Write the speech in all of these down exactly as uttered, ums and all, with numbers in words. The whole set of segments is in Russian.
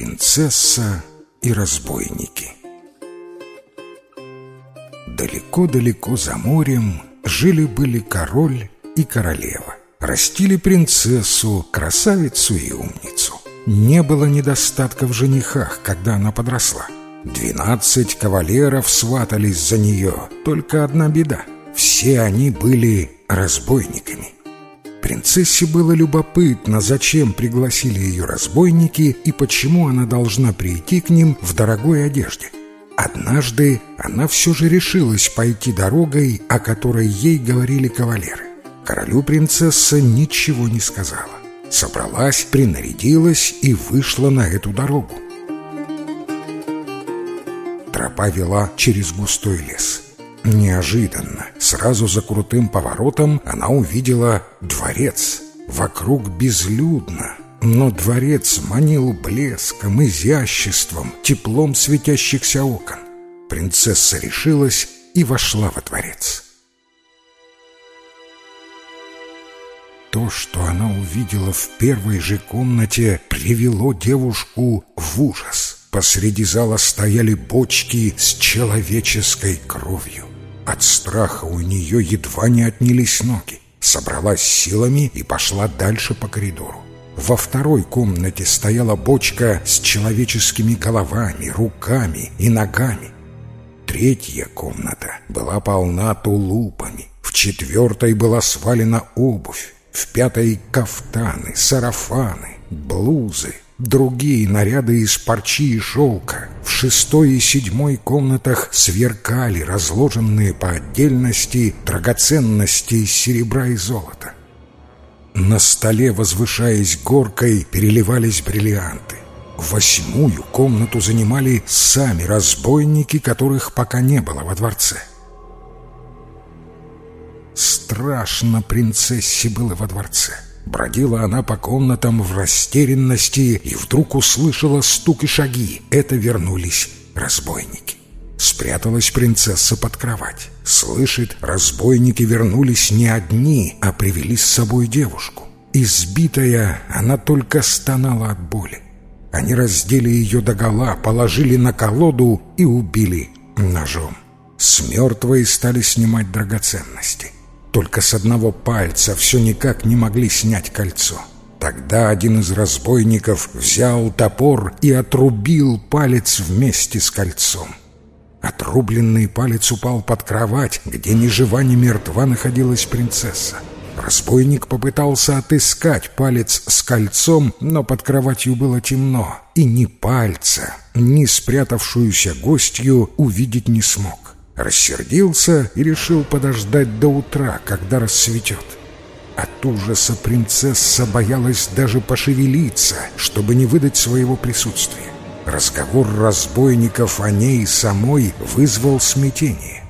Принцесса и разбойники. Далеко-далеко за морем жили-были король и королева. Растили принцессу, красавицу и умницу. Не было недостатка в женихах, когда она подросла. Двенадцать кавалеров сватались за нее, только одна беда — все они были разбойниками. Принцессе было любопытно, зачем пригласили ее разбойники и почему она должна прийти к ним в дорогой одежде. Однажды она все же решилась пойти дорогой, о которой ей говорили кавалеры. Королю принцесса ничего не сказала. Собралась, принарядилась и вышла на эту дорогу. Тропа вела через густой лес. Неожиданно, сразу за крутым поворотом, она увидела дворец. Вокруг безлюдно, но дворец манил блеском, изяществом, теплом светящихся окон. Принцесса решилась и вошла во дворец. То, что она увидела в первой же комнате, привело девушку в ужас. Посреди зала стояли бочки с человеческой кровью. От страха у нее едва не отнялись ноги. Собралась силами и пошла дальше по коридору. Во второй комнате стояла бочка с человеческими головами, руками и ногами. Третья комната была полна тулупами. В четвертой была свалена обувь. В пятой — кафтаны, сарафаны, блузы, другие наряды из парчи и шелка. В шестой и седьмой комнатах сверкали разложенные по отдельности драгоценности из серебра и золота. На столе, возвышаясь горкой, переливались бриллианты. Восьмую комнату занимали сами разбойники, которых пока не было во дворце. Страшно принцессе было во дворце. Бродила она по комнатам в растерянности и вдруг услышала стук и шаги. Это вернулись разбойники. Спряталась принцесса под кровать. Слышит, разбойники вернулись не одни, а привели с собой девушку. Избитая, она только стонала от боли. Они раздели ее догола, положили на колоду и убили ножом. С мертвой стали снимать драгоценности. Только с одного пальца все никак не могли снять кольцо. Тогда один из разбойников взял топор и отрубил палец вместе с кольцом. Отрубленный палец упал под кровать, где ни жива, ни мертва находилась принцесса. Разбойник попытался отыскать палец с кольцом, но под кроватью было темно, и ни пальца, ни спрятавшуюся гостью увидеть не смог. Рассердился и решил подождать до утра, когда рассветет. От ужаса принцесса боялась даже пошевелиться, чтобы не выдать своего присутствия. Разговор разбойников о ней самой вызвал смятение.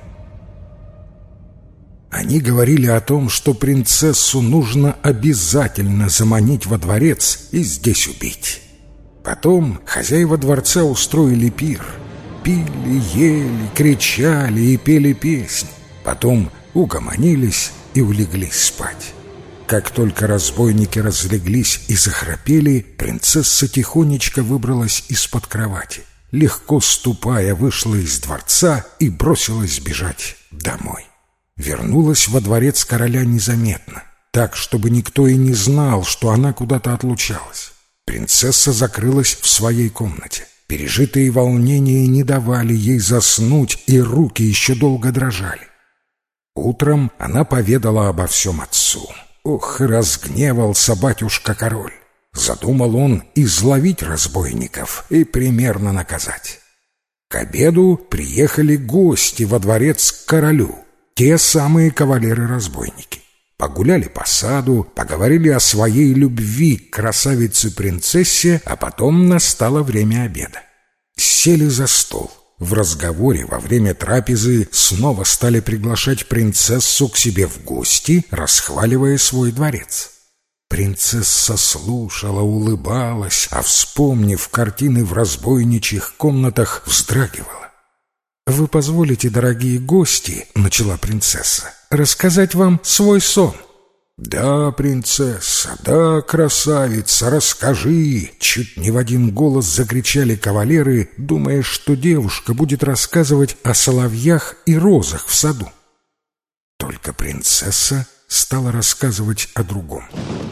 Они говорили о том, что принцессу нужно обязательно заманить во дворец и здесь убить. Потом хозяева дворца устроили пир. Пили, ели, кричали и пели песни. Потом угомонились и улеглись спать. Как только разбойники разлеглись и захрапели, принцесса тихонечко выбралась из-под кровати. Легко ступая, вышла из дворца и бросилась бежать домой. Вернулась во дворец короля незаметно, так, чтобы никто и не знал, что она куда-то отлучалась. Принцесса закрылась в своей комнате. Пережитые волнения не давали ей заснуть, и руки еще долго дрожали. Утром она поведала обо всем отцу. Ох, разгневался батюшка-король. Задумал он изловить разбойников и примерно наказать. К обеду приехали гости во дворец к королю, те самые кавалеры-разбойники. Погуляли по саду, поговорили о своей любви к красавице-принцессе, а потом настало время обеда. Сели за стол. В разговоре во время трапезы снова стали приглашать принцессу к себе в гости, расхваливая свой дворец. Принцесса слушала, улыбалась, а, вспомнив картины в разбойничьих комнатах, вздрагивала. «Вы позволите, дорогие гости, — начала принцесса, — рассказать вам свой сон?» «Да, принцесса, да, красавица, расскажи!» Чуть не в один голос закричали кавалеры, думая, что девушка будет рассказывать о соловьях и розах в саду. Только принцесса стала рассказывать о другом.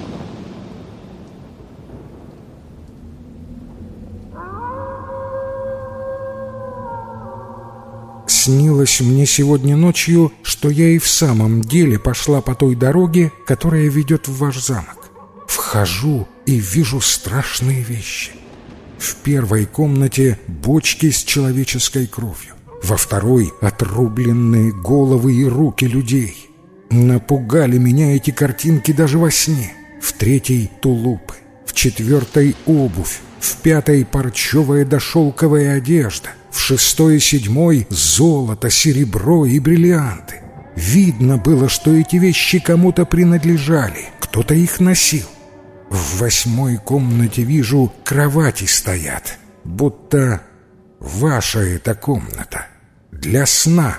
Снилось мне сегодня ночью, что я и в самом деле пошла по той дороге, которая ведет в ваш замок. Вхожу и вижу страшные вещи. В первой комнате бочки с человеческой кровью, во второй — отрубленные головы и руки людей. Напугали меня эти картинки даже во сне. В третьей — тулупы, в четвертой — обувь, в пятой — парчевая да шелковая одежда, в шестой и седьмой — золото, серебро и бриллианты. Видно было, что эти вещи кому-то принадлежали, кто-то их носил. В восьмой комнате вижу, кровати стоят, будто ваша эта комната для сна.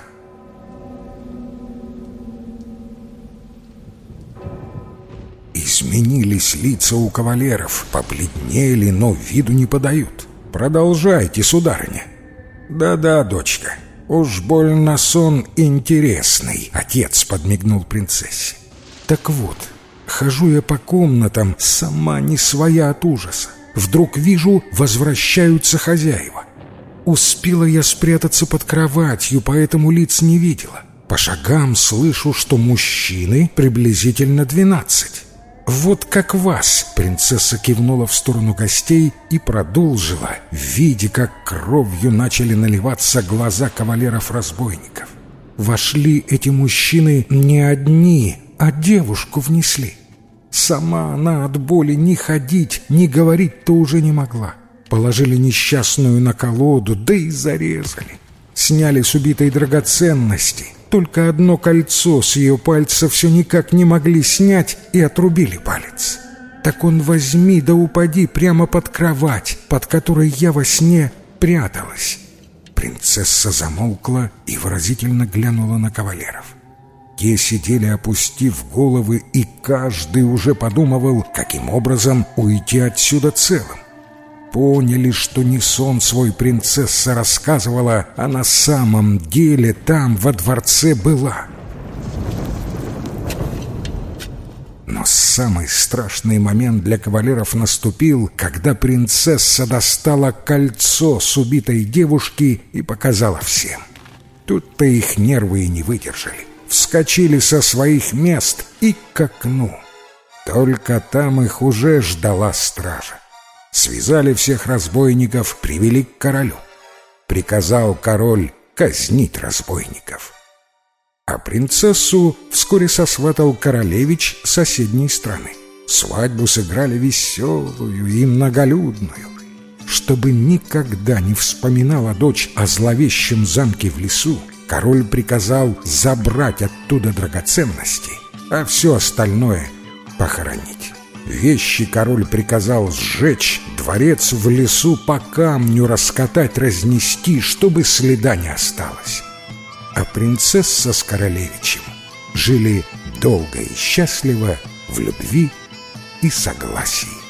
Изменились лица у кавалеров, побледнели, но виду не подают. Продолжайте, сударыня. «Да-да, дочка, уж больно сон интересный», — отец подмигнул принцессе. «Так вот, хожу я по комнатам, сама не своя от ужаса. Вдруг вижу, возвращаются хозяева. Успела я спрятаться под кроватью, поэтому лиц не видела. По шагам слышу, что мужчины приблизительно двенадцать. «Вот как вас!» — принцесса кивнула в сторону гостей и продолжила, видя, как кровью начали наливаться глаза кавалеров-разбойников. Вошли эти мужчины не одни, а девушку внесли. Сама она от боли ни ходить, ни говорить-то уже не могла. Положили несчастную на колоду, да и зарезали. Сняли с убитой драгоценности. Только одно кольцо с ее пальца все никак не могли снять и отрубили палец. Так он возьми да упади прямо под кровать, под которой я во сне пряталась». Принцесса замолкла и выразительно глянула на кавалеров. Те сидели, опустив головы, и каждый уже подумывал, каким образом уйти отсюда целым. Поняли, что не сон свой принцесса рассказывала, а на самом деле там, во дворце, была. Но самый страшный момент для кавалеров наступил, когда принцесса достала кольцо с убитой девушки и показала всем. Тут-то их нервы и не выдержали. Вскочили со своих мест и к окну. Только там их уже ждала стража. Связали всех разбойников, привели к королю. Приказал король казнить разбойников. А принцессу вскоре сосватал королевич соседней страны. Свадьбу сыграли веселую и многолюдную. Чтобы никогда не вспоминала дочь о зловещем замке в лесу, король приказал забрать оттуда драгоценности, а все остальное похоронить. Вещи король приказал сжечь, дворец в лесу по камню раскатать, разнести, чтобы следа не осталось. А принцесса с королевичем жили долго и счастливо в любви и согласии.